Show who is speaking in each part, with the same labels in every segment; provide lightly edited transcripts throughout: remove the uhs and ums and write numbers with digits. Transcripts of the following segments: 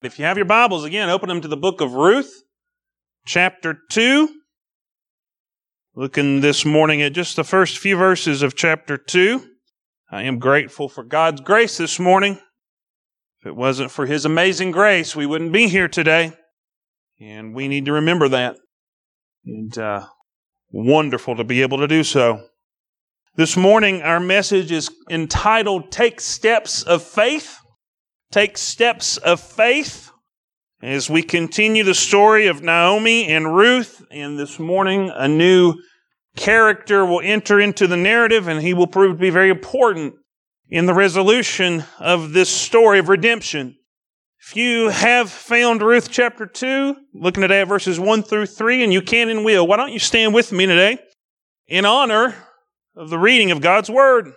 Speaker 1: If you have your Bibles, again, open them to the book of Ruth, chapter 2. Looking this morning at just the first few verses of chapter 2. I am grateful for God's grace this morning. If it wasn't for His amazing grace, we wouldn't be here today. And we need to remember that. And wonderful to be able to do so. This morning, our message is entitled, Take Steps of Faith. Take steps of faith as we continue the story of Naomi and Ruth. And this morning, a new character will enter into the narrative, and he will prove to be very important in the resolution of this story of redemption. If you have found Ruth chapter 2, looking today at verses 1 through 3, and you can and will, why don't you stand with me today in honor of the reading of God's Word.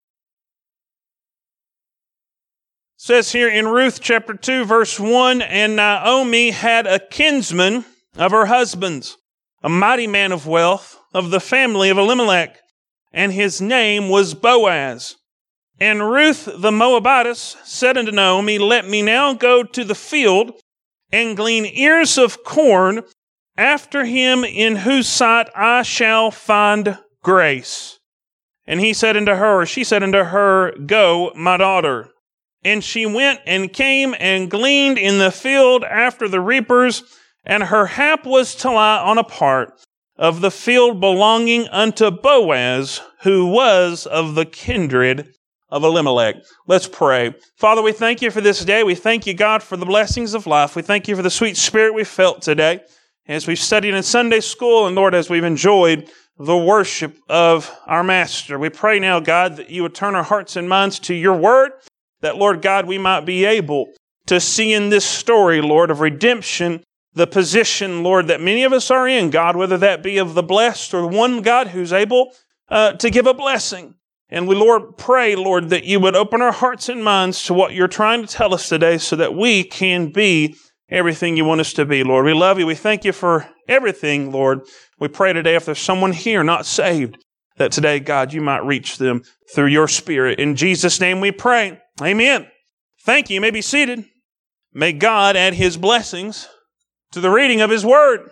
Speaker 1: It says here in Ruth chapter 2, verse 1, And Naomi had a kinsman of her husband's, a mighty man of wealth, of the family of Elimelech, and his name was Boaz. And Ruth the Moabitess said unto Naomi, Let me now go to the field and glean ears of corn after him in whose sight I shall find grace. And she said unto her, Go, my daughter. And she went and came and gleaned in the field after the reapers, and her hap was to lie on a part of the field belonging unto Boaz, who was of the kindred of Elimelech. Let's pray. Father, we thank you for this day. We thank you, God, for the blessings of life. We thank you for the sweet spirit we felt today as we've studied in Sunday school, and Lord, as we've enjoyed the worship of our Master. We pray now, God, that you would turn our hearts and minds to your word, that, Lord God, we might be able to see in this story, Lord, of redemption, the position, Lord, that many of us are in, God, whether that be of the blessed or the one, God, who's able to give a blessing. And we, Lord, pray, Lord, that you would open our hearts and minds to what you're trying to tell us today so that we can be everything you want us to be, Lord. We love you. We thank you for everything, Lord. We pray today if there's someone here not saved, that today, God, you might reach them through your Spirit. In Jesus' name we pray. Amen. Thank you. You may be seated. May God add His blessings to the reading of His Word.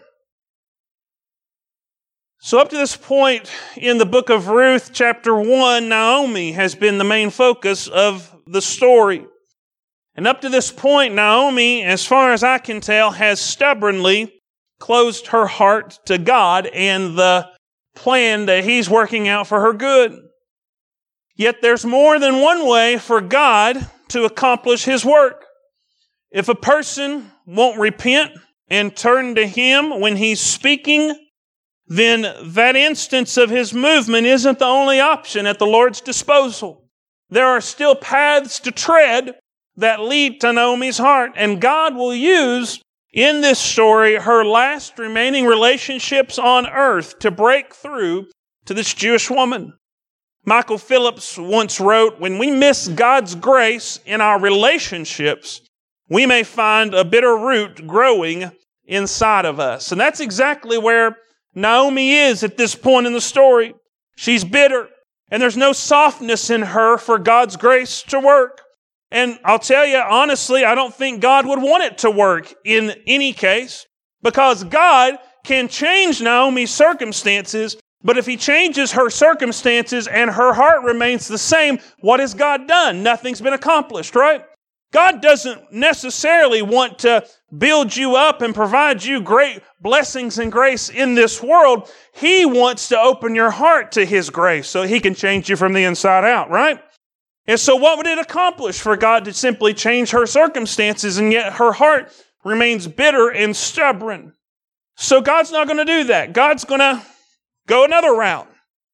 Speaker 1: So up to this point in the book of Ruth, chapter 1, Naomi has been the main focus of the story. And up to this point, Naomi, as far as I can tell, has stubbornly closed her heart to God and the plan that He's working out for her good. Yet there's more than one way for God to accomplish His work. If a person won't repent and turn to Him when He's speaking, then that instance of His movement isn't the only option at the Lord's disposal. There are still paths to tread that lead to Naomi's heart, and God will use in this story her last remaining relationships on earth to break through to this Jewish woman. Michael Phillips once wrote, When we miss God's grace in our relationships, we may find a bitter root growing inside of us. And that's exactly where Naomi is at this point in the story. She's bitter, and there's no softness in her for God's grace to work. And I'll tell you, honestly, I don't think God would want it to work in any case, because God can change Naomi's circumstances, but if He changes her circumstances and her heart remains the same, what has God done? Nothing's been accomplished, right? God doesn't necessarily want to build you up and provide you great blessings and grace in this world. He wants to open your heart to His grace so He can change you from the inside out, right? And so what would it accomplish for God to simply change her circumstances and yet her heart remains bitter and stubborn? So God's not going to do that. God's going to go another route.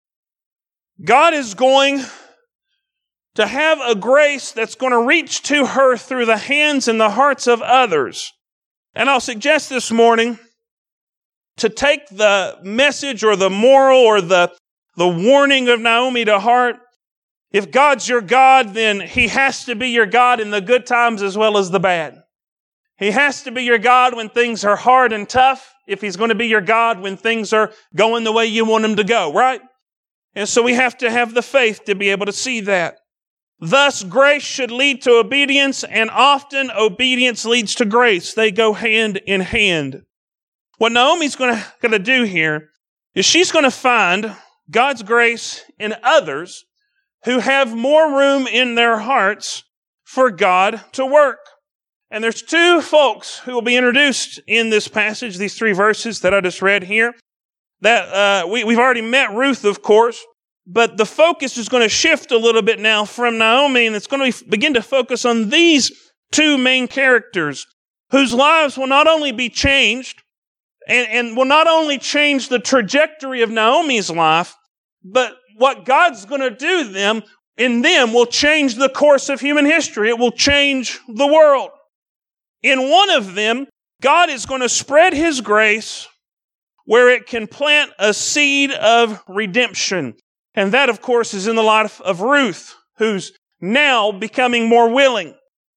Speaker 1: God is going to have a grace that's going to reach to her through the hands and the hearts of others. And I'll suggest this morning to take the message or the moral or the warning of Naomi to heart. If God's your God, then He has to be your God in the good times as well as the bad. He has to be your God when things are hard and tough, if He's going to be your God when things are going the way you want Him to go, right? And so we have to have the faith to be able to see that. Thus, grace should lead to obedience, and often obedience leads to grace. They go hand in hand. What Naomi's going to do here is she's going to find God's grace in others who have more room in their hearts for God to work. And there's two folks who will be introduced in this passage, these 3 verses that I just read here. That we've already met Ruth, of course, but the focus is going to shift a little bit now from Naomi, and it's going to begin to focus on these 2 main characters whose lives will not only be changed and will not only change the trajectory of Naomi's life, but what God's going to do in them will change the course of human history. It will change the world. In one of them, God is going to spread His grace where it can plant a seed of redemption. And that, of course, is in the life of Ruth, who's now becoming more willing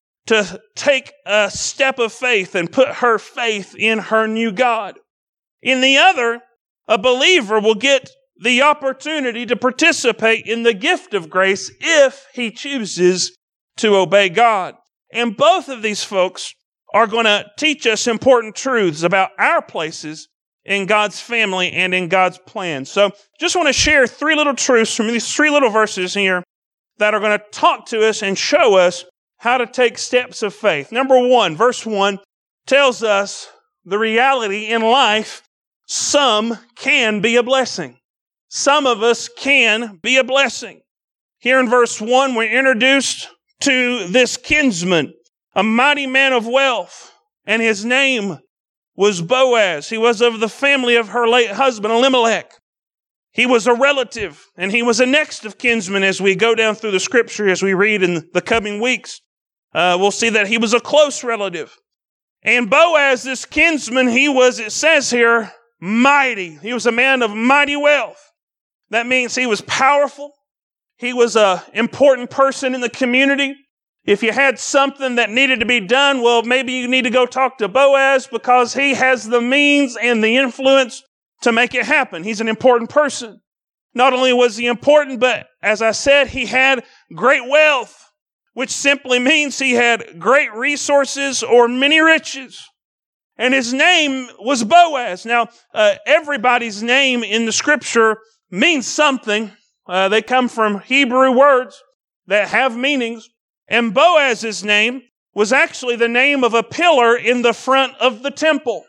Speaker 1: to take a step of faith and put her faith in her new God. In the other, a believer will get the opportunity to participate in the gift of grace if he chooses to obey God. And both of these folks are going to teach us important truths about our places in God's family and in God's plan. So just want to share 3 little truths from these 3 little verses here that are going to talk to us and show us how to take steps of faith. Number 1, verse 1 tells us the reality in life, some can be a blessing. Some of us can be a blessing. Here in verse 1, we're introduced to this kinsman, a mighty man of wealth, and his name was Boaz. He was of the family of her late husband, Elimelech. He was a relative, and he was a next of kinsman as we go down through the scripture, as we read in the coming weeks. We'll see that he was a close relative. And Boaz, this kinsman, he was, it says here, mighty. He was a man of mighty wealth. That means he was powerful. He was an important person in the community. If you had something that needed to be done, well, maybe you need to go talk to Boaz because he has the means and the influence to make it happen. He's an important person. Not only was he important, but as I said, he had great wealth, which simply means he had great resources or many riches. And his name was Boaz. Now, everybody's name in the scripture means something. They come from Hebrew words that have meanings. And Boaz's name was actually the name of a pillar in the front of the temple.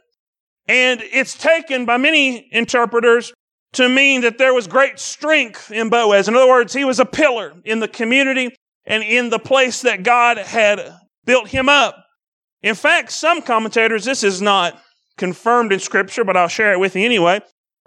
Speaker 1: And it's taken by many interpreters to mean that there was great strength in Boaz. In other words, he was a pillar in the community and in the place that God had built him up. In fact, some commentators, this is not confirmed in Scripture, but I'll share it with you anyway.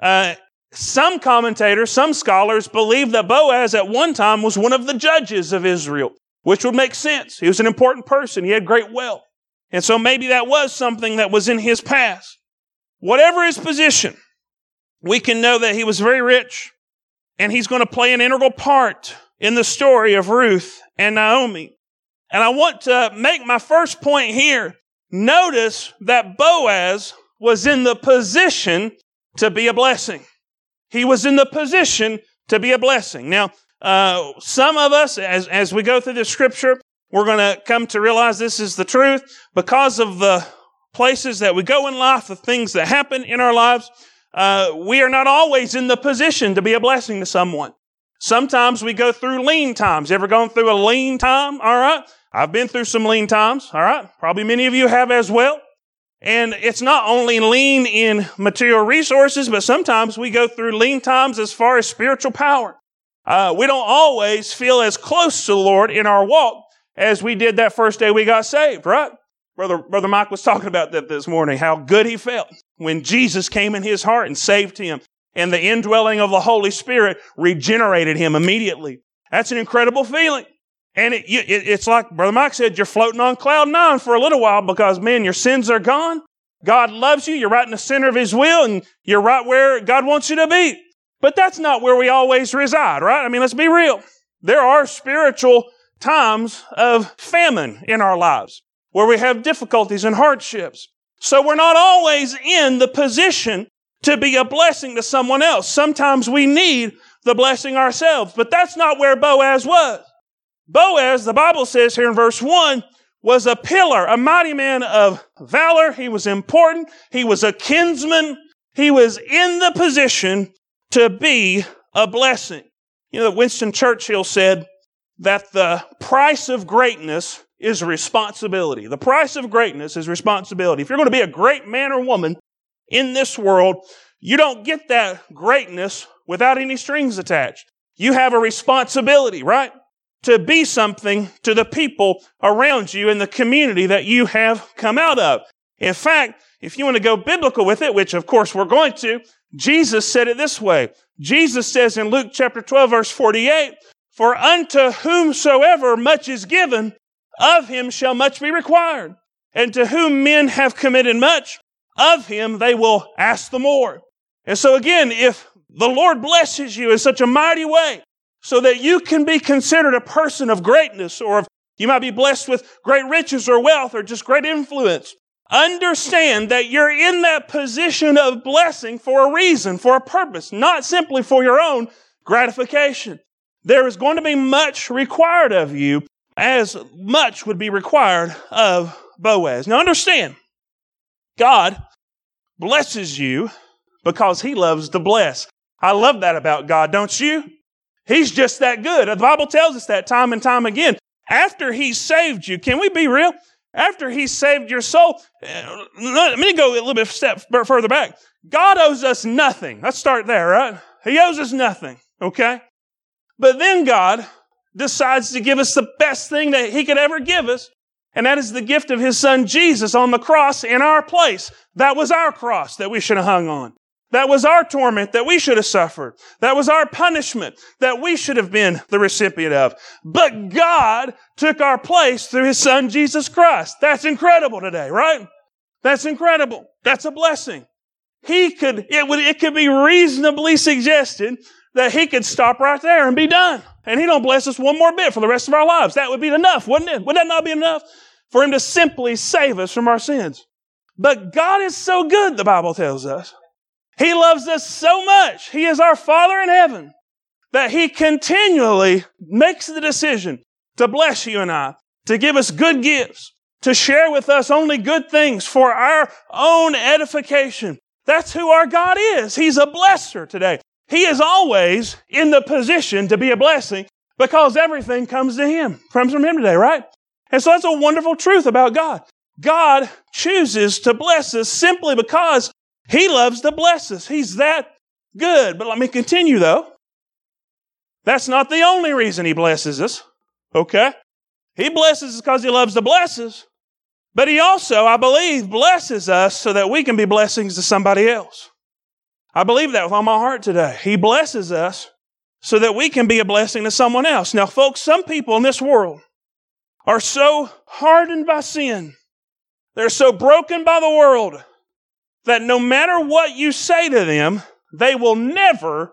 Speaker 1: Some commentators, some scholars believe that Boaz at one time was one of the judges of Israel, which would make sense. He was an important person. He had great wealth. And so maybe that was something that was in his past. Whatever his position, we can know that he was very rich, and he's going to play an integral part in the story of Ruth and Naomi. And I want to make my first point here. Notice that Boaz was in the position to be a blessing. He was in the position to be a blessing. Now, some of us, as we go through this scripture, we're going to come to realize this is the truth. Because of the places that we go in life, the things that happen in our lives, we are not always in the position to be a blessing to someone. Sometimes we go through lean times. You ever gone through a lean time? All right. I've been through some lean times. All right. Probably many of you have as well. And it's not only lean in material resources, but sometimes we go through lean times as far as spiritual power. We don't always feel as close to the Lord in our walk as we did that first day we got saved, right? Brother Mike was talking about that this morning, how good he felt when Jesus came in his heart and saved him. And the indwelling of the Holy Spirit regenerated him immediately. That's an incredible feeling. And it's like Brother Mike said, you're floating on cloud 9 for a little while because, man, your sins are gone. God loves you. You're right in the center of His will, and you're right where God wants you to be. But that's not where we always reside, right? I mean, let's be real. There are spiritual times of famine in our lives where we have difficulties and hardships. So we're not always in the position to be a blessing to someone else. Sometimes we need the blessing ourselves, but that's not where Boaz was. Boaz, the Bible says here in verse 1, was a pillar, a mighty man of valor. He was important. He was a kinsman. He was in the position to be a blessing. You know, Winston Churchill said that the price of greatness is responsibility. The price of greatness is responsibility. If you're going to be a great man or woman in this world, you don't get that greatness without any strings attached. You have a responsibility, right? To be something to the people around you in the community that you have come out of. In fact, if you want to go biblical with it, which of course we're going to, Jesus said it this way. Jesus says in Luke chapter 12, verse 48, "For unto whomsoever much is given, of him shall much be required. And to whom men have committed much, of him they will ask the more." And so again, if the Lord blesses you in such a mighty way, so that you can be considered a person of greatness, or you might be blessed with great riches or wealth or just great influence, understand that you're in that position of blessing for a reason, for a purpose, not simply for your own gratification. There is going to be much required of you, as much would be required of Boaz. Now understand, God blesses you because He loves to bless. I love that about God, don't you? He's just that good. The Bible tells us that time and time again. After He saved you, can we be real? After He saved your soul, let me go a little bit step further back. God owes us nothing. Let's start there, right? He owes us nothing, okay? But then God decides to give us the best thing that He could ever give us, and that is the gift of His Son Jesus on the cross in our place. That was our cross that we should have hung on. That was our torment that we should have suffered. That was our punishment that we should have been the recipient of. But God took our place through His Son, Jesus Christ. That's incredible today, right? That's incredible. That's a blessing. It could be reasonably suggested that He could stop right there and be done. And He don't bless us one more bit for the rest of our lives. That would be enough, wouldn't it? Would that not be enough for Him to simply save us from our sins? But God is so good, the Bible tells us. He loves us so much. He is our Father in heaven that He continually makes the decision to bless you and I, to give us good gifts, to share with us only good things for our own edification. That's who our God is. He's a blesser today. He is always in the position to be a blessing because everything comes from Him today, right? And so that's a wonderful truth about God. God chooses to bless us simply because He loves to bless us. He's that good. But let me continue though. That's not the only reason He blesses us. Okay? He blesses us because He loves to bless us. But He also, I believe, blesses us so that we can be blessings to somebody else. I believe that with all my heart today. He blesses us so that we can be a blessing to someone else. Now, folks, some people in this world are so hardened by sin. They're so broken by the world that no matter what you say to them, they will never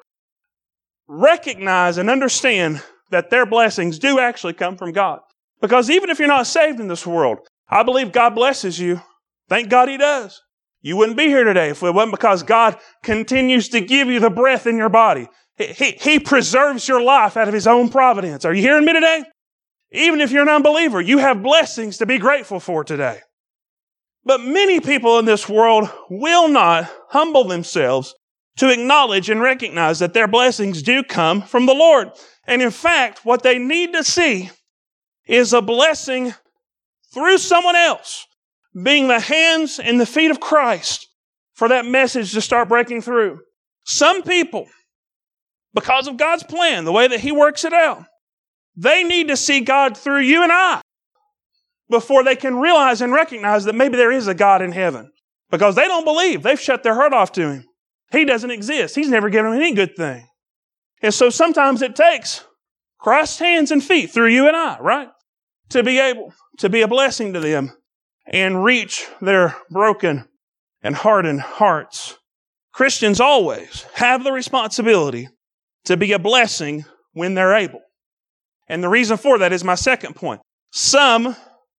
Speaker 1: recognize and understand that their blessings do actually come from God. Because even if you're not saved in this world, I believe God blesses you. Thank God He does. You wouldn't be here today if it wasn't because God continues to give you the breath in your body. He preserves your life out of His own providence. Are you hearing me today? Even if you're an unbeliever, you have blessings to be grateful for today. But many people in this world will not humble themselves to acknowledge and recognize that their blessings do come from the Lord. And in fact, what they need to see is a blessing through someone else, being the hands and the feet of Christ for that message to start breaking through. Some people, because of God's plan, the way that He works it out, they need to see God through you and I before they can realize and recognize that maybe there is a God in heaven. Because they don't believe. They've shut their heart off to Him. He doesn't exist. He's never given them any good thing. And so sometimes it takes Christ's hands and feet through you and I, right? To be able to be a blessing to them and reach their broken and hardened hearts. Christians always have the responsibility to be a blessing when they're able. And the reason for that is my second point. Some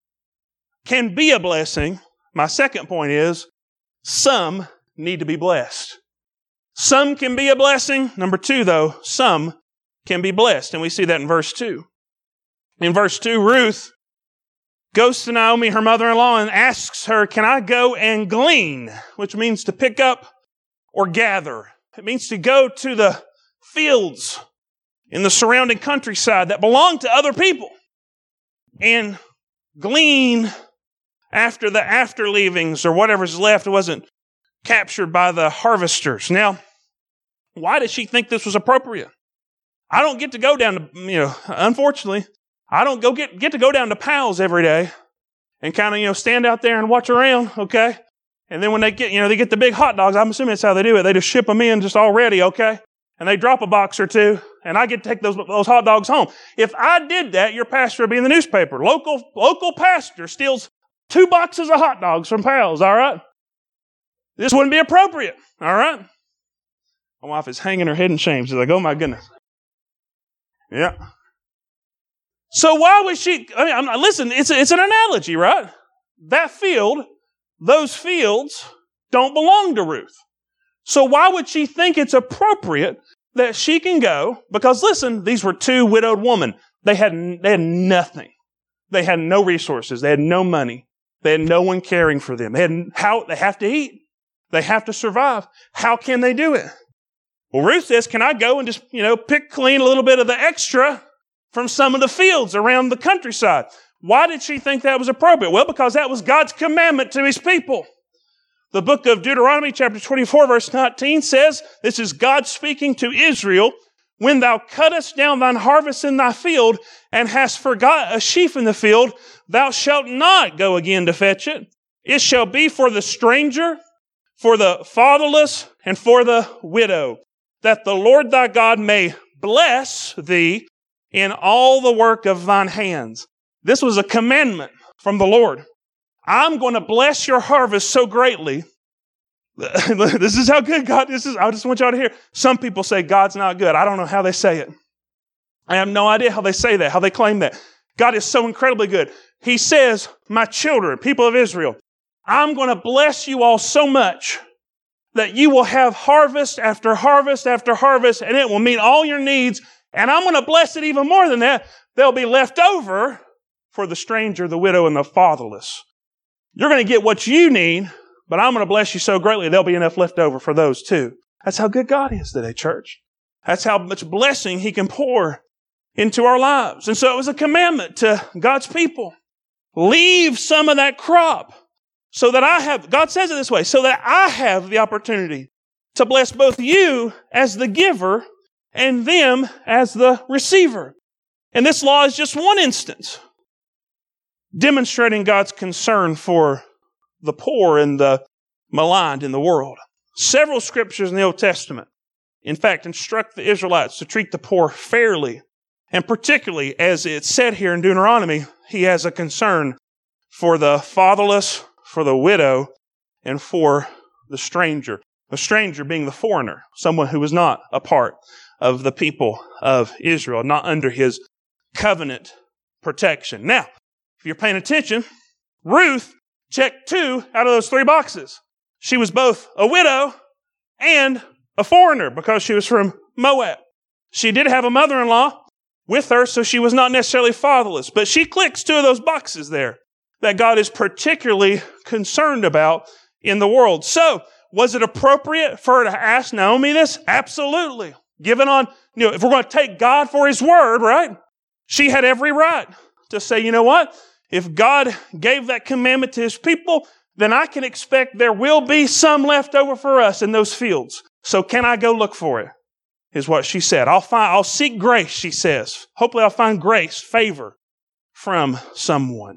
Speaker 1: can be a blessing. My second point is some need to be blessed. Some can be a blessing. Number two, though, some can be blessed. And we see that in verse 2. In verse 2, Ruth goes to Naomi, her mother-in-law, and asks her, can I go and glean? Which means to pick up or gather. It means to go to the fields in the surrounding countryside that belong to other people and glean after the afterleavings or whatever's left. It wasn't captured by the harvesters. Now, why did she think this was appropriate? I don't get to go down to, unfortunately, I don't get to go down to Powell's every day and kind of, stand out there and watch around, okay? And then when they get the big hot dogs, I'm assuming that's how they do it. They just ship them in just already, okay? And they drop a box or two, and I get to take those hot dogs home. If I did that, your pastor would be in the newspaper. Local pastor steals 2 boxes of hot dogs from Powell's, all right? This wouldn't be appropriate, all right? My wife is hanging her head in shame. She's like, oh my goodness. Yeah. So why was she, listen, it's an analogy, right? That field, those fields don't belong to Ruth. So why would she think it's appropriate that she can go? Because listen, these were 2 widowed women. They had nothing. They had no resources. They had no money. They had no one caring for them. They have to eat. They have to survive. How can they do it? Well, Ruth says, can I go and just, pick clean a little bit of the extra from some of the fields around the countryside? Why did she think that was appropriate? Well, because that was God's commandment to His people. The book of Deuteronomy, chapter 24, verse 19 says, this is God speaking to Israel, when thou cuttest down thine harvest in thy field, and hast forgot a sheaf in the field, thou shalt not go again to fetch it. It shall be for the stranger, for the fatherless, and for the widow, that the Lord thy God may bless thee in all the work of thine hands. This was a commandment from the Lord. I'm going to bless your harvest so greatly. This is how good God is. I just want y'all to hear. Some people say God's not good. I don't know how they say it. I have no idea how they say that, how they claim that. God is so incredibly good. He says, my children, people of Israel, I'm going to bless you all so much that you will have harvest after harvest after harvest, and it will meet all your needs. And I'm going to bless it even more than that. There'll be left over for the stranger, the widow, and the fatherless. You're going to get what you need, but I'm going to bless you so greatly there'll be enough left over for those too. That's how good God is today, church. That's how much blessing He can pour into our lives. And so it was a commandment to God's people. Leave some of that crop so that God says it this way, so that I have the opportunity to bless both you as the giver and them as the receiver. And this law is just one instance, demonstrating God's concern for the poor and the maligned in the world. Several scriptures in the Old Testament, in fact, instruct the Israelites to treat the poor fairly. And particularly, as it's said here in Deuteronomy, He has a concern for the fatherless, for the widow, and for the stranger. The stranger being the foreigner, someone who was not a part of the people of Israel, not under His covenant protection. Now, if you're paying attention, Ruth checked 2 out of those 3 boxes. She was both a widow and a foreigner because she was from Moab. She did have a mother-in-law with her, so she was not necessarily fatherless. But she clicks 2 of those boxes there that God is particularly concerned about in the world. So, was it appropriate for her to ask Naomi this? Absolutely. Given on, if we're going to take God for His word, right? She had every right to say, you know what? If God gave that commandment to His people, then I can expect there will be some left over for us in those fields. So can I go look for it? Is what she said. I'll seek grace, she says. Hopefully I'll find grace, favor from someone.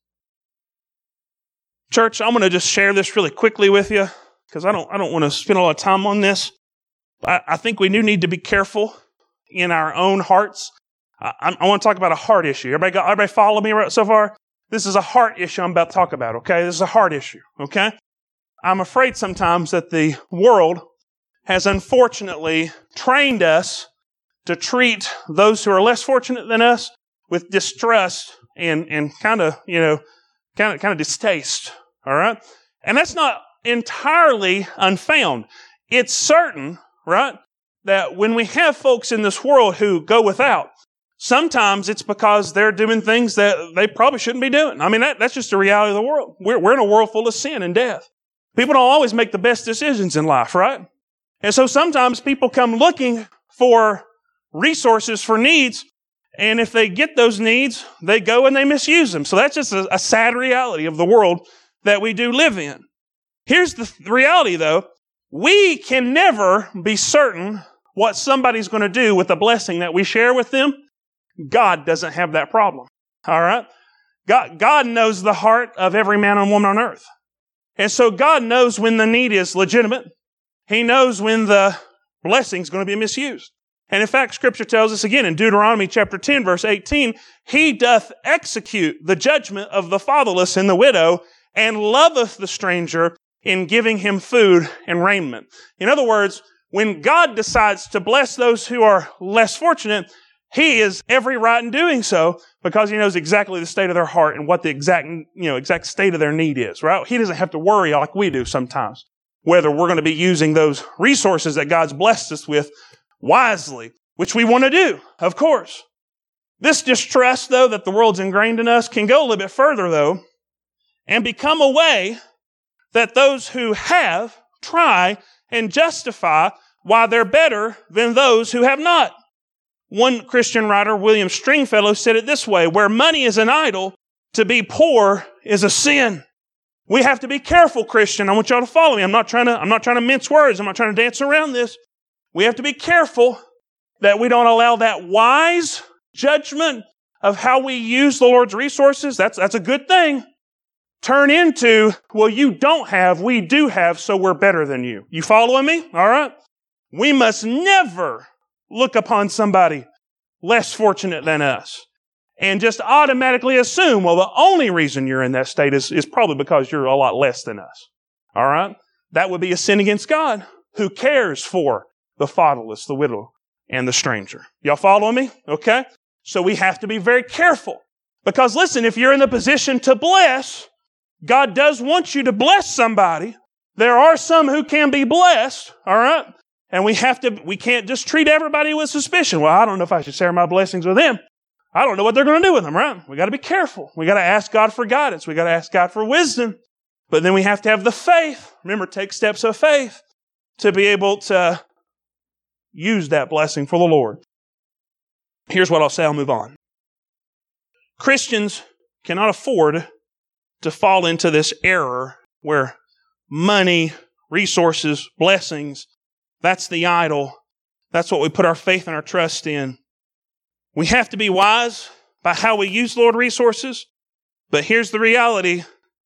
Speaker 1: Church, I'm going to just share this really quickly with you because I don't want to spend a lot of time on this. I think we do need to be careful in our own hearts. I want to talk about a heart issue. Everybody follow me so far? This is a heart issue I'm about to talk about, okay? This is a heart issue, okay? I'm afraid sometimes that the world has unfortunately trained us to treat those who are less fortunate than us with distrust and kind of distaste, all right? And that's not entirely unfound. It's certain, right, that when we have folks in this world who go without, Sometimes it's because they're doing things that they probably shouldn't be doing. I mean, that's just the reality of the world. We're in a world full of sin and death. People don't always make the best decisions in life, right? And so sometimes people come looking for resources for needs, and if they get those needs, they go and they misuse them. So that's just a sad reality of the world that we do live in. Here's the reality, though. We can never be certain what somebody's going to do with the blessing that we share with them. God doesn't have that problem. All right? God knows the heart of every man and woman on earth. And so God knows when the need is legitimate. He knows when the blessing is going to be misused. And in fact, Scripture tells us again in Deuteronomy chapter 10, verse 18, He doth execute the judgment of the fatherless and the widow, and loveth the stranger in giving him food and raiment. In other words, when God decides to bless those who are less fortunate, He is every right in doing so because He knows exactly the state of their heart and what the exact state of their need is, right? He doesn't have to worry like we do sometimes, whether we're going to be using those resources that God's blessed us with wisely, which we want to do, of course. This distrust, though, that the world's ingrained in us can go a little bit further, though, and become a way that those who have try and justify why they're better than those who have not. One Christian writer, William Stringfellow, said it this way: where money is an idol, to be poor is a sin. We have to be careful, Christian. I want y'all to follow me. I'm not trying to mince words. I'm not trying to dance around this. We have to be careful that we don't allow that wise judgment of how we use the Lord's resources. That's a good thing. Turn into, well, you don't have, we do have, so we're better than you. You following me? All right? We must never look upon somebody less fortunate than us and just automatically assume, well, the only reason you're in that state is probably because you're a lot less than us. All right? That would be a sin against God, who cares for the fatherless, the widow, and the stranger. Y'all follow me? Okay? So we have to be very careful. Because listen, if you're in the position to bless, God does want you to bless somebody. There are some who can be blessed, all right? And we can't just treat everybody with suspicion. Well, I don't know if I should share my blessings with them. I don't know what they're going to do with them, right? We got to be careful. We got to ask God for guidance. We got to ask God for wisdom. But then we have to have the faith. Remember, take steps of faith to be able to use that blessing for the Lord. Here's what I'll say. I'll move on. Christians cannot afford to fall into this error where money, resources, blessings, that's the idol. That's what we put our faith and our trust in. We have to be wise by how we use Lord resources. But here's the reality.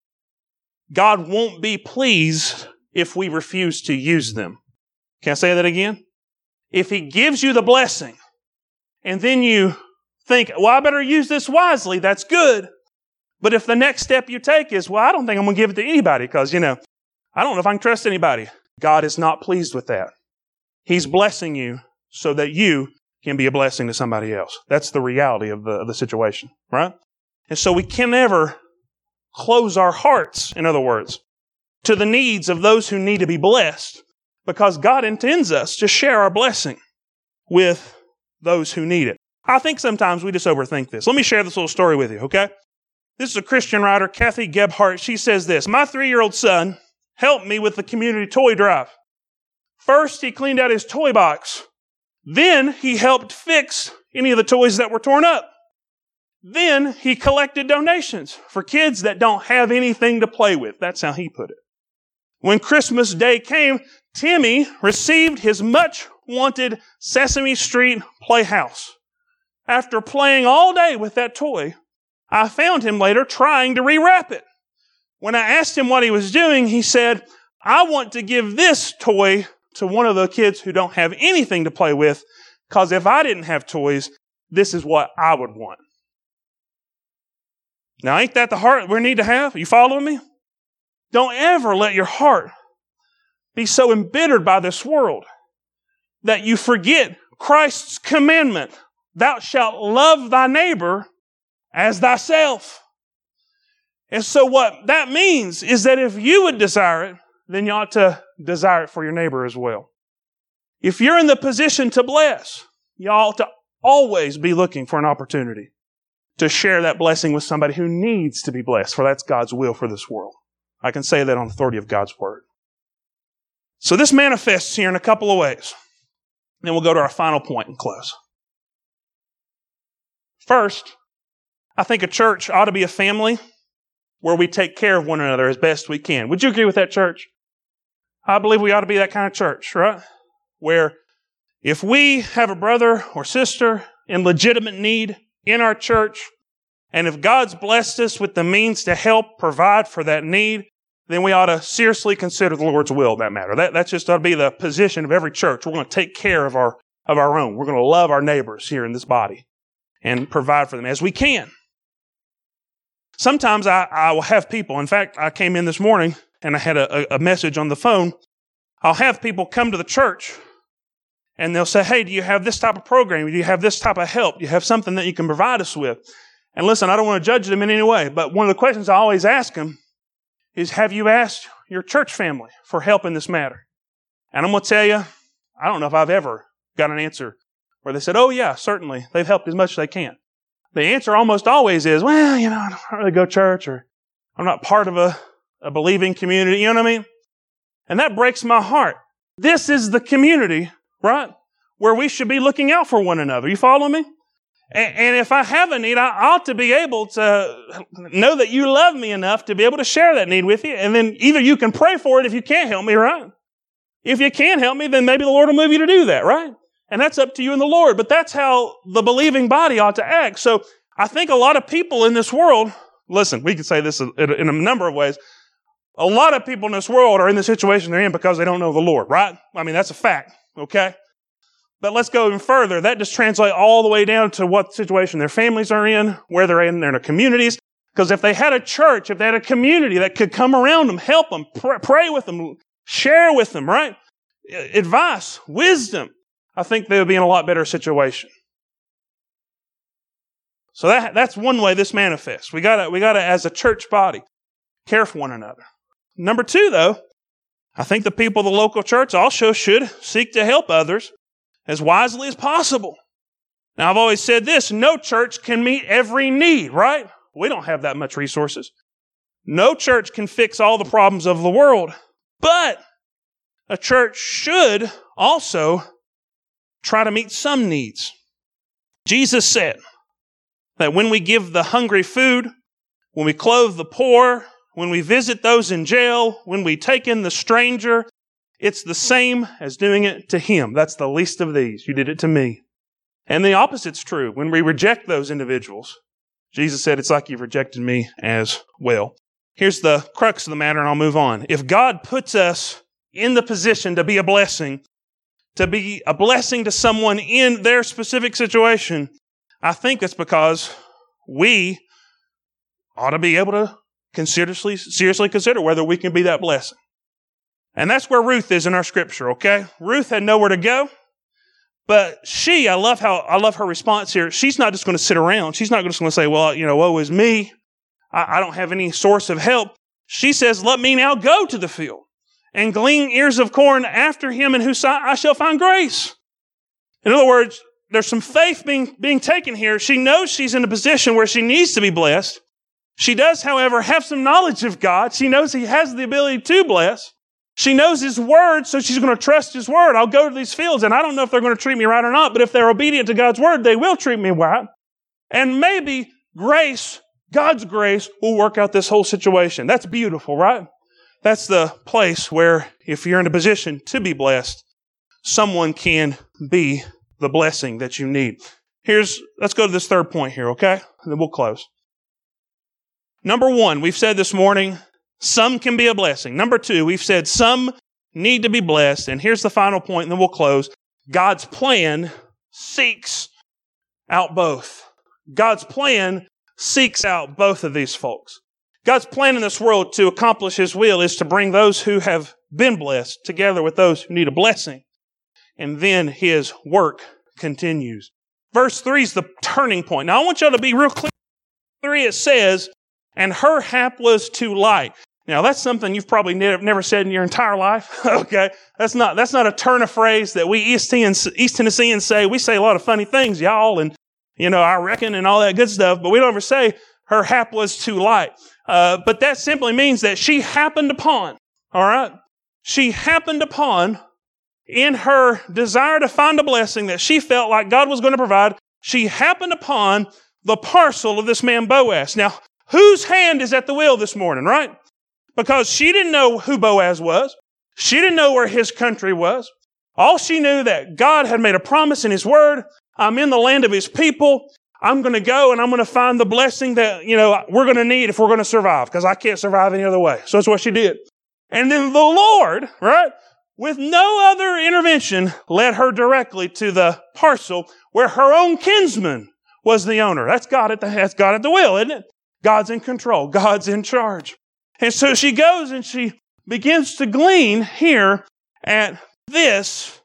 Speaker 1: God won't be pleased if we refuse to use them. Can I say that again? If He gives you the blessing and then you think, well, I better use this wisely, that's good. But if the next step you take is, well, I don't think I'm going to give it to anybody because, I don't know if I can trust anybody. God is not pleased with that. He's blessing you so that you can be a blessing to somebody else. That's the reality of the situation, right? And so we can never close our hearts, in other words, to the needs of those who need to be blessed, because God intends us to share our blessing with those who need it. I think sometimes we just overthink this. Let me share this little story with you, okay? This is a Christian writer, Kathy Gebhardt. She says this: my 3-year-old son helped me with the community toy drive. First, he cleaned out his toy box. Then he helped fix any of the toys that were torn up. Then he collected donations for kids that don't have anything to play with. That's how he put it. When Christmas Day came, Timmy received his much-wanted Sesame Street playhouse. After playing all day with that toy, I found him later trying to rewrap it. When I asked him what he was doing, he said, I want to give this toy to one of the kids who don't have anything to play with, because if I didn't have toys, this is what I would want. Now, ain't that the heart we need to have? Are you following me? Don't ever let your heart be so embittered by this world that you forget Christ's commandment, thou shalt love thy neighbor as thyself. And so what that means is that if you would desire it, then you ought to desire it for your neighbor as well. If you're in the position to bless, you ought to always be looking for an opportunity to share that blessing with somebody who needs to be blessed, for that's God's will for this world. I can say that on the authority of God's Word. So this manifests here in a couple of ways. Then we'll go to our final point and close. First, I think a church ought to be a family where we take care of one another as best we can. Would you agree with that, church? I believe we ought to be that kind of church, right? Where if we have a brother or sister in legitimate need in our church, and if God's blessed us with the means to help provide for that need, then we ought to seriously consider the Lord's will in that matter. That just ought to be the position of every church. We're going to take care of our own. We're going to love our neighbors here in this body and provide for them as we can. Sometimes I will have people, in fact, I came in this morning and I had a message on the phone. I'll have people come to the church and they'll say, hey, do you have this type of program? Do you have this type of help? Do you have something that you can provide us with? And listen, I don't want to judge them in any way, but one of the questions I always ask them is, have you asked your church family for help in this matter? And I'm going to tell you, I don't know if I've ever got an answer where they said, oh yeah, certainly, they've helped as much as they can. The answer almost always is, well, I don't really go to church, or I'm not part of a believing community, you know what I mean? And that breaks my heart. This is the community, right, where we should be looking out for one another. You follow me? And if I have a need, I ought to be able to know that you love me enough to be able to share that need with you. And then either you can pray for it if you can't help me, right? If you can't help me, then maybe the Lord will move you to do that, right? And that's up to you and the Lord. But that's how the believing body ought to act. So I think a lot of people in this world, listen, we can say this in a number of ways. A lot of people in this world are in the situation they're in because they don't know the Lord, right? I mean, that's a fact, okay? But let's go even further. That just translates all the way down to what situation their families are in, where they're in their communities. Because if they had a church, if they had a community that could come around them, help them, pray with them, share with them, right? Advice, wisdom, I think they would be in a lot better situation. So that's one way this manifests. We gotta, as a church body, care for one another. Number two, though, I think the people of the local church also should seek to help others as wisely as possible. Now, I've always said this, no church can meet every need, right? We don't have that much resources. No church can fix all the problems of the world, but a church should also try to meet some needs. Jesus said that when we give the hungry food, when we clothe the poor, when we visit those in jail, when we take in the stranger, it's the same as doing it to Him. That's the least of these. You did it to me. And the opposite's true. When we reject those individuals, Jesus said, it's like you've rejected me as well. Here's the crux of the matter, and I'll move on. If God puts us in the position to be a blessing to someone in their specific situation, I think it's because we ought to be able to seriously consider whether we can be that blessing. And that's where Ruth is in our scripture, okay? Ruth had nowhere to go, but I love her response here. She's not just going to sit around. She's not just going to say, well, woe is me. I don't have any source of help. She says, let me now go to the field and glean ears of corn after him in whose sight I shall find grace. In other words, there's some faith being taken here. She knows she's in a position where she needs to be blessed. She does, however, have some knowledge of God. She knows He has the ability to bless. She knows His word, so she's going to trust His word. I'll go to these fields, and I don't know if they're going to treat me right or not, but if they're obedient to God's word, they will treat me right. And maybe grace, God's grace, will work out this whole situation. That's beautiful, right? That's the place where, if you're in a position to be blessed, someone can be the blessing that you need. Let's go to this third point here, okay? And then we'll close. Number one, we've said this morning, some can be a blessing. Number two, we've said some need to be blessed. And here's the final point, and then we'll close. God's plan seeks out both. God's plan seeks out both of these folks. God's plan in this world to accomplish His will is to bring those who have been blessed together with those who need a blessing. And then His work continues. Verse 3 is the turning point. Now I want y'all to be real clear. 3 it says, and her hap was too light. Now, that's something you've probably never said in your entire life. Okay. That's not a turn of phrase that we East Tennesseans say. We say a lot of funny things, y'all, and, I reckon and all that good stuff, but we don't ever say her hap was too light. But that simply means that she happened upon, all right? She happened upon, in her desire to find a blessing that she felt like God was going to provide, she happened upon the parcel of this man Boaz. Now, whose hand is at the wheel this morning, right? Because she didn't know who Boaz was. She didn't know where his country was. All she knew that God had made a promise in His Word. I'm in the land of His people. I'm going to go and I'm going to find the blessing that, we're going to need if we're going to survive, because I can't survive any other way. So that's what she did. And then the Lord, right, with no other intervention, led her directly to the parcel where her own kinsman was the owner. That's God at the wheel, isn't it? God's in control. God's in charge. And so she goes and she begins to glean here at this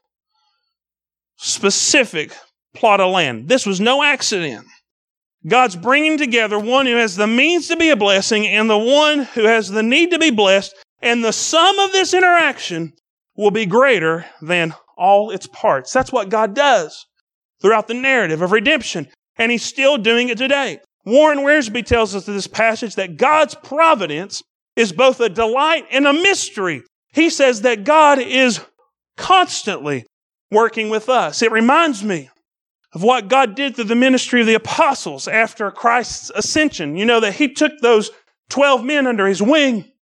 Speaker 1: specific plot of land. This was no accident. God's bringing together one who has the means to be a blessing and the one who has the need to be blessed, and the sum of this interaction will be greater than all its parts. That's what God does throughout the narrative of redemption, and He's still doing it today. Warren Wiersbe tells us in this passage that God's providence is both a delight and a mystery. He says that God is constantly working with us. It reminds me of what God did through the ministry of the apostles after Christ's ascension. That He took those 12 men under His wing.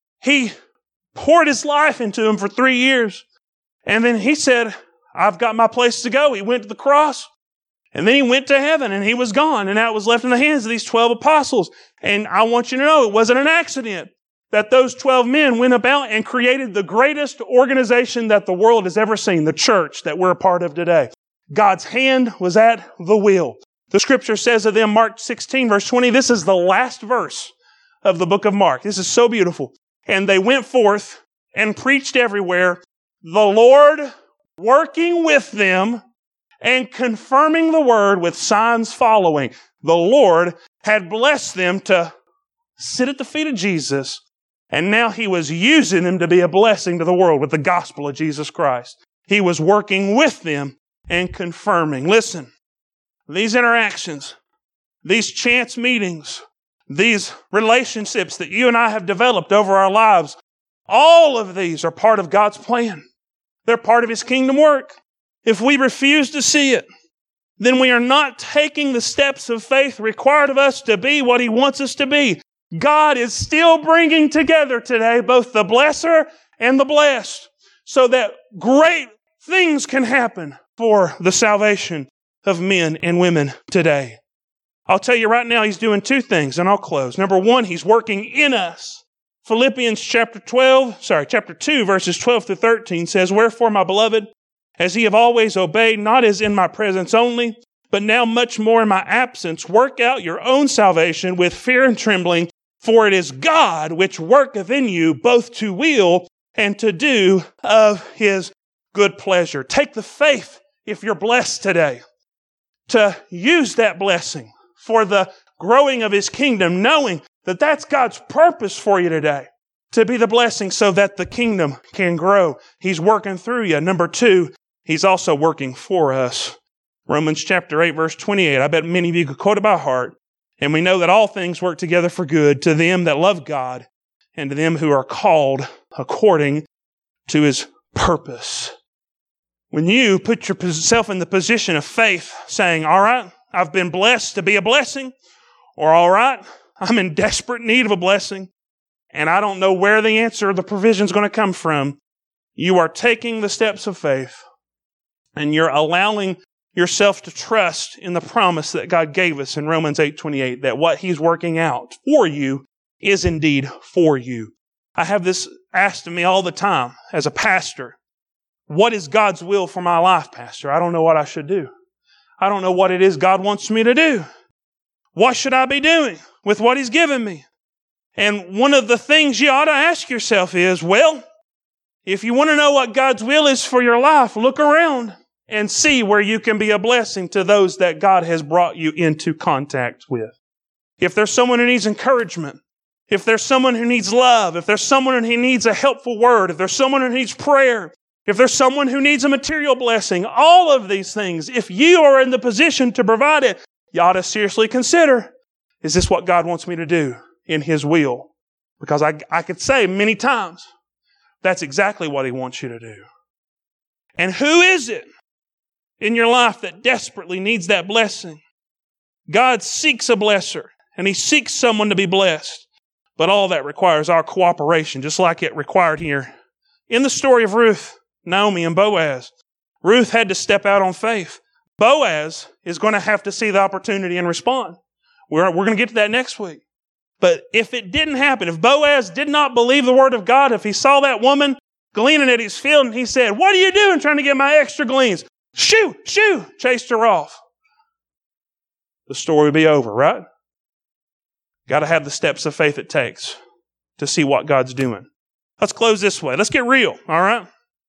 Speaker 1: He poured His life into them for 3 years. And then He said, I've got my place to go. He went to the cross. And then He went to heaven and He was gone. And now it was left in the hands of these 12 apostles. And I want you to know it wasn't an accident that those 12 men went about and created the greatest organization that the world has ever seen, the church that we're a part of today. God's hand was at the wheel. The scripture says of them, Mark 16, verse 20, this is the last verse of the book of Mark. This is so beautiful. And they went forth and preached everywhere, the Lord working with them and confirming the word with signs following. The Lord had blessed them to sit at the feet of Jesus, and now He was using them to be a blessing to the world with the gospel of Jesus Christ. He was working with them and confirming. Listen, these interactions, these chance meetings, these relationships that you and I have developed over our lives, all of these are part of God's plan. They're part of His kingdom work. If we refuse to see it, then we are not taking the steps of faith required of us to be what He wants us to be. God is still bringing together today both the blesser and the blessed, so that great things can happen for the salvation of men and women today. I'll tell you right now, He's doing two things, and I'll close. Number one, He's working in us. Philippians chapter 2, verses 12 through 13 says, Wherefore, my beloved, as ye have always obeyed, not as in my presence only, but now much more in my absence, work out your own salvation with fear and trembling, for it is God which worketh in you both to will and to do of His good pleasure. Take the faith, if you're blessed today, to use that blessing for the growing of His kingdom, knowing that that's God's purpose for you today, to be the blessing so that the kingdom can grow. He's working through you. Number two, He's also working for us. Romans chapter 8, verse 28. I bet many of you could quote it by heart. And we know that all things work together for good to them that love God and to them who are called according to His purpose. When you put yourself in the position of faith, saying, all right, I've been blessed to be a blessing, or all right, I'm in desperate need of a blessing, and I don't know where the answer or the provision is going to come from, you are taking the steps of faith, and you're allowing yourself to trust in the promise that God gave us in Romans 8:28, that what He's working out for you is indeed for you. I have this asked of me all the time as a pastor. What is God's will for my life, Pastor? I don't know what I should do. I don't know what it is God wants me to do. What should I be doing with what He's given me? And one of the things you ought to ask yourself is, well, if you want to know what God's will is for your life, look around and see where you can be a blessing to those that God has brought you into contact with. If there's someone who needs encouragement, if there's someone who needs love, if there's someone who needs a helpful word, if there's someone who needs prayer, if there's someone who needs a material blessing, all of these things, if you are in the position to provide it, you ought to seriously consider, is this what God wants me to do in His will? Because I could say many times, that's exactly what He wants you to do. And who is it in your life that desperately needs that blessing? God seeks a blesser, and He seeks someone to be blessed. But all that requires our cooperation, just like it required here. In the story of Ruth, Naomi, and Boaz, Ruth had to step out on faith. Boaz is going to have to see the opportunity and respond. We're going to get to that next week. But if it didn't happen, if Boaz did not believe the word of God, if he saw that woman gleaning at his field and he said, "What are you doing trying to get my extra gleans?" Shoo, shoo, chased her off. The story would be over, right? Got to have the steps of faith it takes to see what God's doing. Let's close this way. Let's get real, all right?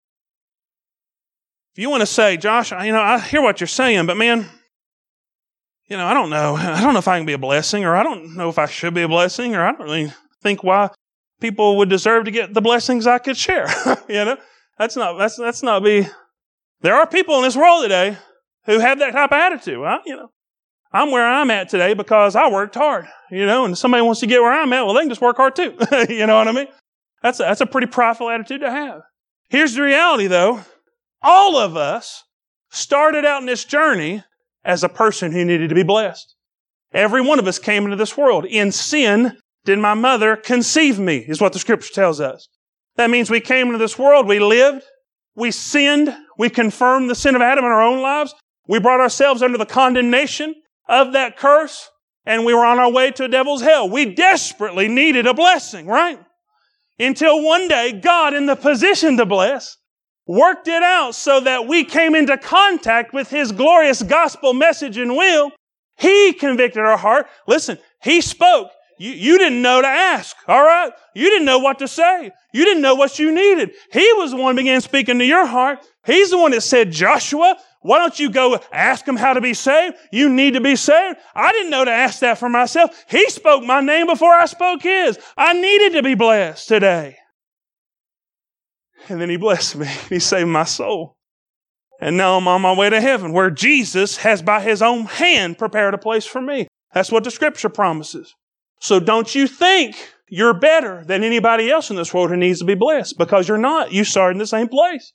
Speaker 1: If you want to say, "Josh, I hear what you're saying, but man, I don't know. I don't know if I can be a blessing, or I don't know if I should be a blessing, or I don't really think why people would deserve to get the blessings I could share." That's not be. There are people in this world today who have that type of attitude. I'm where I'm at today because I worked hard, and if somebody wants to get where I'm at, well, they can just work hard too. You know what I mean? That's a pretty prideful attitude to have. Here's the reality though. All of us started out in this journey as a person who needed to be blessed. Every one of us came into this world. In sin did my mother conceive me, is what the Scripture tells us. That means we came into this world, we lived, we sinned, we confirmed the sin of Adam in our own lives, we brought ourselves under the condemnation of that curse, and we were on our way to a devil's hell. We desperately needed a blessing, right? Until one day, God, in the position to bless, worked it out so that we came into contact with His glorious gospel message and will. He convicted our heart. Listen, He spoke. You didn't know to ask, all right? You didn't know what to say. You didn't know what you needed. He was the one who began speaking to your heart. He's the one that said, "Joshua, why don't you go ask him how to be saved? You need to be saved." I didn't know to ask that for myself. He spoke my name before I spoke His. I needed to be blessed today. And then He blessed me. He saved my soul. And now I'm on my way to heaven, where Jesus has by His own hand prepared a place for me. That's what the Scripture promises. So don't you think you're better than anybody else in this world who needs to be blessed, because you're not. You started in the same place.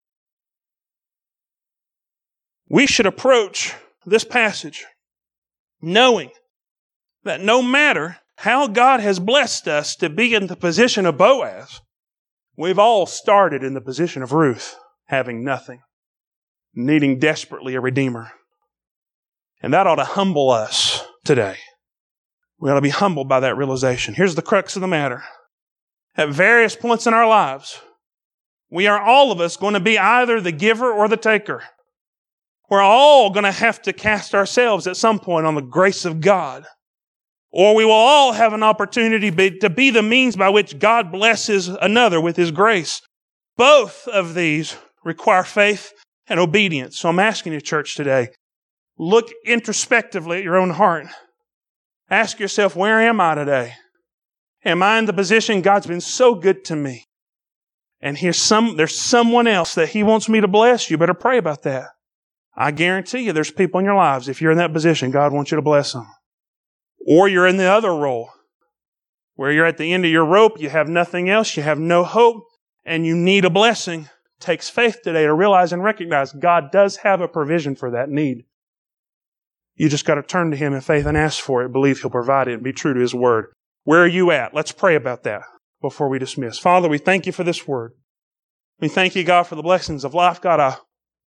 Speaker 1: We should approach this passage knowing that no matter how God has blessed us to be in the position of Boaz, we've all started in the position of Ruth, having nothing, needing desperately a Redeemer. And that ought to humble us today. We ought to be humbled by that realization. Here's the crux of the matter. At various points in our lives, we are all of us going to be either the giver or the taker. We're all going to have to cast ourselves at some point on the grace of God. Or we will all have an opportunity to be the means by which God blesses another with His grace. Both of these require faith and obedience. So I'm asking you, church, today, look introspectively at your own heart. Ask yourself, where am I today? Am I in the position God's been so good to me? And there's someone else that He wants me to bless. You better pray about that. I guarantee you there's people in your lives, if you're in that position, God wants you to bless them. Or you're in the other role, where you're at the end of your rope, you have nothing else, you have no hope, and you need a blessing. It takes faith today to realize and recognize God does have a provision for that need. You just got to turn to Him in faith and ask for it, believe He'll provide it, and be true to His word. Where are you at? Let's pray about that before we dismiss. Father, we thank You for this word. We thank You, God, for the blessings of life. God, I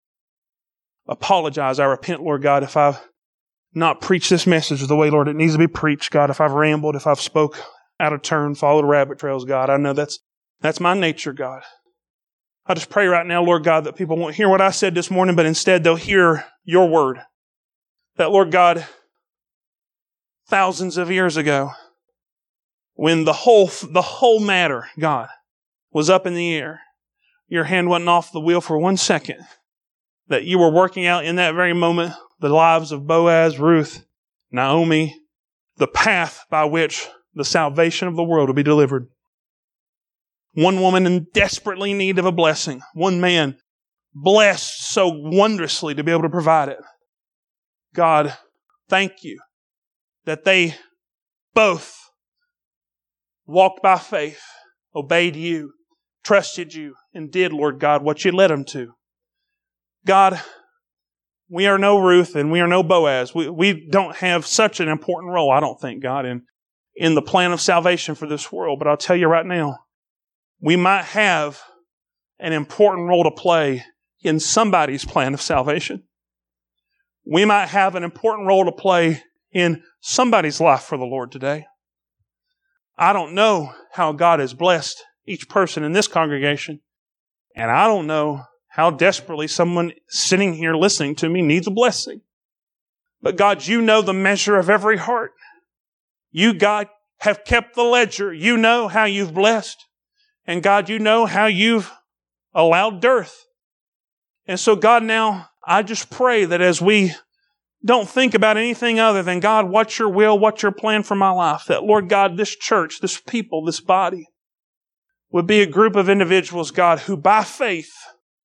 Speaker 1: apologize. I repent, Lord God, if I've not preached this message the way, Lord, it needs to be preached. God, if I've rambled, if I've spoke out of turn, followed rabbit trails, God, I know that's my nature, God. I just pray right now, Lord God, that people won't hear what I said this morning, but instead they'll hear Your word. That, Lord God, thousands of years ago, when the whole matter, God, was up in the air, Your hand wasn't off the wheel for 1 second, that You were working out in that very moment the lives of Boaz, Ruth, Naomi, the path by which the salvation of the world will be delivered. One woman in desperately need of a blessing. One man blessed so wondrously to be able to provide it. God, thank you that they both walked by faith, obeyed you, trusted you, and did, Lord God, what you led them to. God, we are no Ruth and we are no Boaz. We don't have such an important role, I don't think, God, in the plan of salvation for this world. But I'll tell you right now, we might have an important role to play in somebody's plan of salvation. We might have an important role to play in somebody's life for the Lord today. I don't know how God has blessed each person in this congregation, and I don't know how desperately someone sitting here listening to me needs a blessing. But God, you know the measure of every heart. You, God, have kept the ledger. You know how you've blessed. And God, you know how you've allowed dearth. And so God, now I just pray that as we don't think about anything other than, God, what's your will, what's your plan for my life, that, Lord God, this church, this people, this body would be a group of individuals, God, who by faith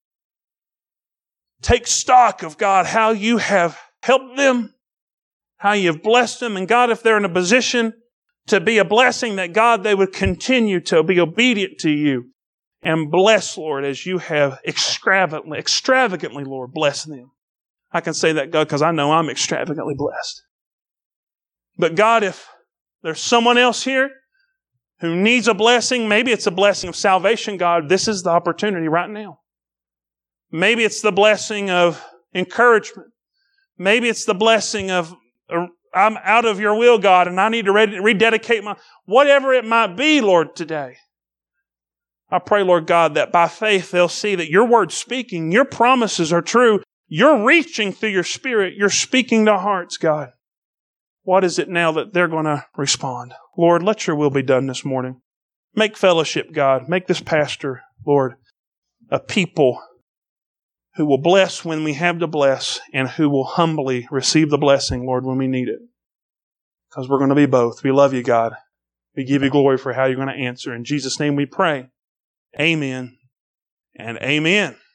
Speaker 1: take stock of, God, how you have helped them, how you've blessed them. And God, if they're in a position to be a blessing, that, God, they would continue to be obedient to you and bless, Lord, as you have extravagantly, Lord, blessed them. I can say that, God, because I know I'm extravagantly blessed. But God, if there's someone else here who needs a blessing, maybe it's a blessing of salvation, God, this is the opportunity right now. Maybe it's the blessing of encouragement. Maybe it's the blessing of, I'm out of your will, God, and I need to rededicate whatever it might be, Lord, today. I pray, Lord God, that by faith they'll see that your word's speaking, your promises are true. You're reaching through your Spirit. You're speaking to hearts, God. What is it now that they're going to respond? Lord, let your will be done this morning. Make fellowship, God. Make this pastor, Lord, a people who will bless when we have to bless and who will humbly receive the blessing, Lord, when we need it. Because we're going to be both. We love you, God. We give you glory for how you're going to answer. In Jesus' name we pray. Amen and amen.